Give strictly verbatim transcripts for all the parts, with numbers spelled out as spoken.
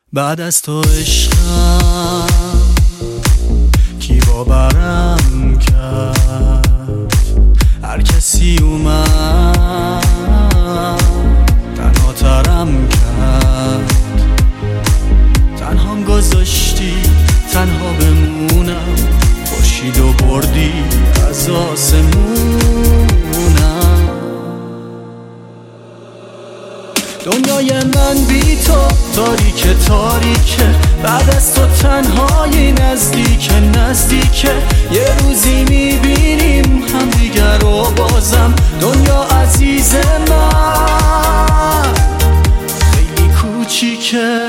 بعد از تو عشقم کی باورم کرد؟ هر کسی اومد تنها ترم کرد، تنهام گذاشتی تنها بمونم، خورشید و بردی از آسمونم. دنیای من بی تو تاریکه تاریکه، بعد از تو تنهایی نزدیکه نزدیکه. یه روزی میبینیم هم دیگر رو بازم، دنیا عزیز من خیلی کوچیکه.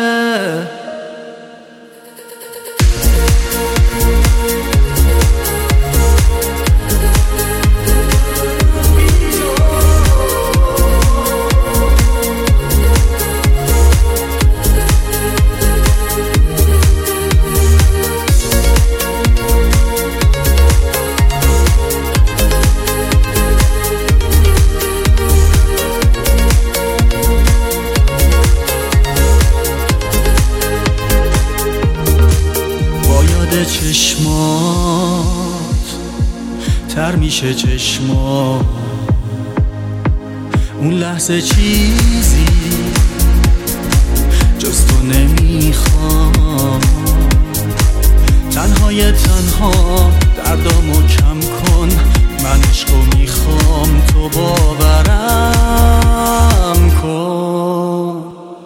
چشمات تر میشه چشمات، اون لحظه چیزی جز تو نمیخوام. تنهای تنها دردامو کم کن، من عشقو میخوام تو باورم کن.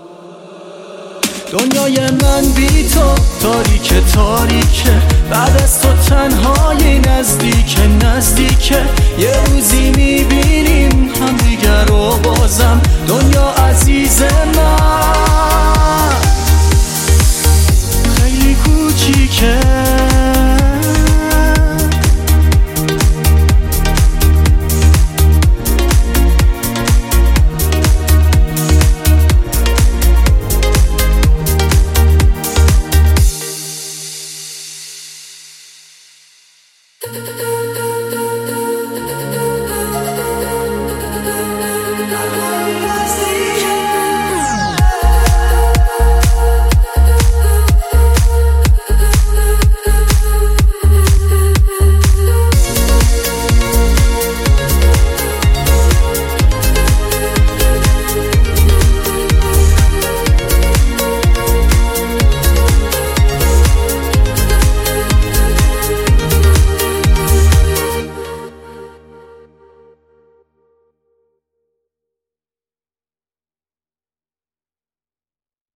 دنیای من بی تو تاریکه تاریکه، بعد از تو تنهایی نزدیکه نزدیکه. یه روزی میبینیم هم دیگر رو بازم، دنیا عزیز من